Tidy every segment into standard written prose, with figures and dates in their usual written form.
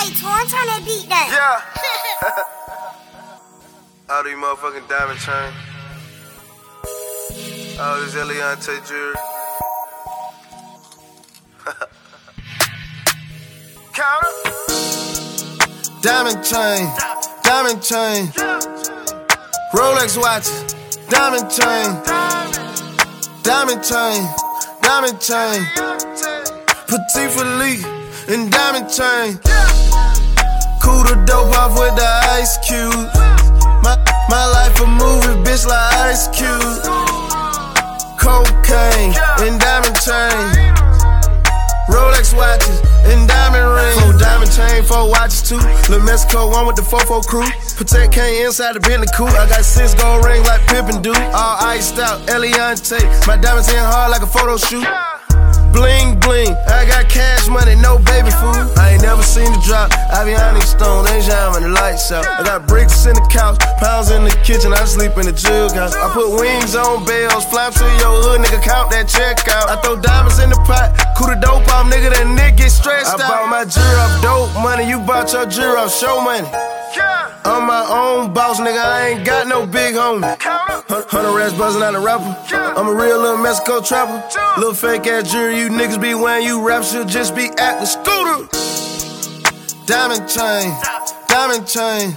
Hey, Torn, turn that beat down. Yeah. All these motherfucking diamond chain. All this Eliante jewelry. Counter. Diamond chain, diamond chain. Rolex watches, diamond chain. Diamond chain, diamond chain. Petit Philippe and diamond chain. Cool the dope off with the ice cube. My life a movie, bitch, like Ice Cube. Cocaine and diamond chain. Rolex watches and diamond rings. 4 diamond chain, 4 watches too. Lil' Mexico, one with the 4-4 crew. Protect Kane inside the Bentley coupe. I got 6 gold rings like Pippin do. All iced out, Eliante. My diamonds in hard like a photo shoot. Bling bling, I got cash money, no baby food. I ain't never seen the drop. Aviani stone, ain't shine when the lights out. I got bricks in the couch, pounds in the kitchen. I sleep in the jug house. I put wings on bells, fly to your hood, nigga, count that check out. I throw diamonds in the pot, cool the dope off, nigga, that nigga get stressed out. I bought my jewelry off dope money, you bought your jewelry off show money. I'm my own boss, nigga, I ain't got no big homie. 100 rats buzzing out a rapper. I'm a real little Mexico trapper. Little fake ass jewelry, you niggas be wearing, you raps should just be acting scooter. Diamond chain, diamond chain.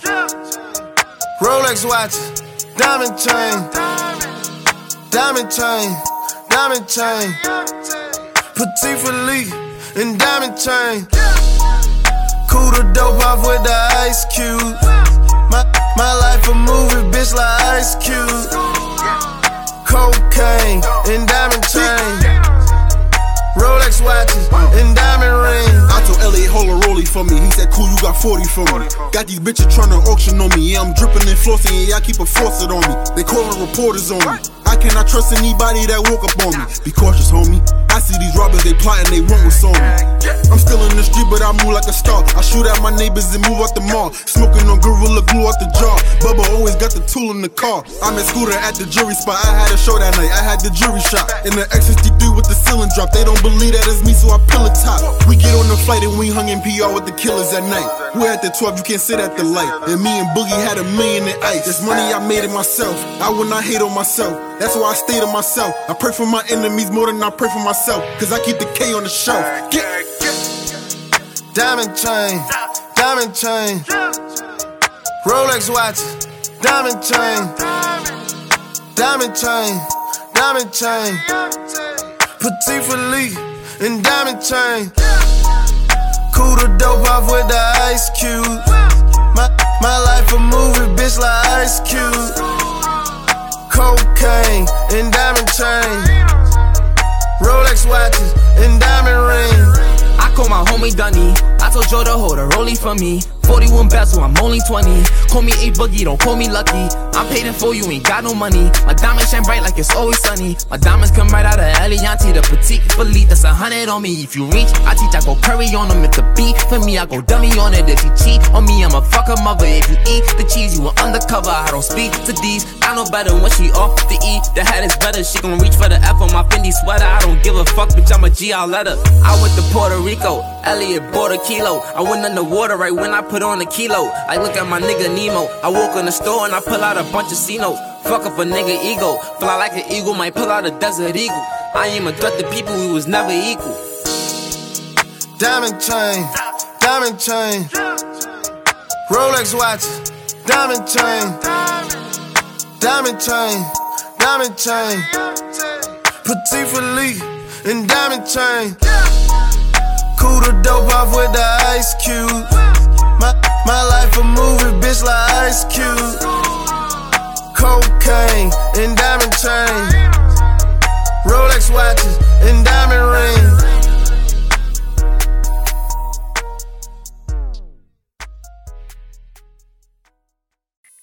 Rolex watches, diamond chain. Diamond chain, diamond chain. Petit Philippe and diamond chain. Cool the dope off with the Ice Cube. My life a movie, bitch, like Ice Cube. Cocaine and diamond chain. Rolex watches and diamond rings. I told Elliot, hold a rollie for me. He said, cool, you got 40 for me. Got these bitches tryna auction on me. Yeah, I'm dripping and flossing, yeah, I keep a faucet on me. They calling reporters on me. I cannot trust anybody that walk up on me. Be cautious, homie. I see these robbers, they plotting, they want what's on me. I'm still in the street, but I move like a star. I shoot at my neighbors and move out the mall. Smoking on Gorilla Glue out the jar. Bubba always got the tool in the car. I met Scooter at the jury spot. I had a show that night, I had the jury shot. In the X63 with the ceiling drop. They don't believe that it's me, so I pill a top. We get on the flight and we hung in PR with the killers at night. We're at the 12, you can't sit at the light. And me and Boogie had $1 million in ice. This money I made it myself. I would not hate on myself. That's why I stay to myself. I pray for my enemies more than I pray for myself. Cause I keep the K on the shelf. Diamond chain, diamond chain. Rolex watches, diamond chain. Diamond chain, diamond chain. Petit Philippe and diamond chain. Cool the dope off with the Ice Cube. My life a movie, bitch, like Ice Cube. Cocaine and diamond chain. Rolex watches and diamond rings. I call my homie Dunny. I told Joe to hold a rollie for me. 41 bezel, I'm only 20. Call me A Boogie, don't call me lucky. I'm paid in full, you ain't got no money. My diamonds shine bright like it's always sunny. My diamonds come right out of Eliante, the Petit Philippe. That's 100 on me. If you reach, I teach, I go curry on him. If the beat for me, I go dummy on it. If you cheat on me, I'ma fuck her mother. If you eat the cheese, you an undercover. I don't speak to these. I know better when she off the E. The head is better, she gon' reach for the F on my Fendi sweater. I don't give a fuck, bitch, I'm a G, I'll let her. I went to Puerto Rico, Elliot bought a kilo. I went underwater right when I put on a kilo. I look at my nigga Nemo. I walk in the store and I pull out a bunch of C-notes. Fuck up a nigga ego. Fly like an eagle, might pull out a desert eagle. I am a threat to people, we was never equal. Diamond chain, diamond chain. Rolex watches, diamond chain. Diamond chain, diamond chain. Petit Philippe and diamond chain. Cool the dope off with the Ice Cube. My life a movie, bitch, like Ice Cube. Cocaine and diamond chain.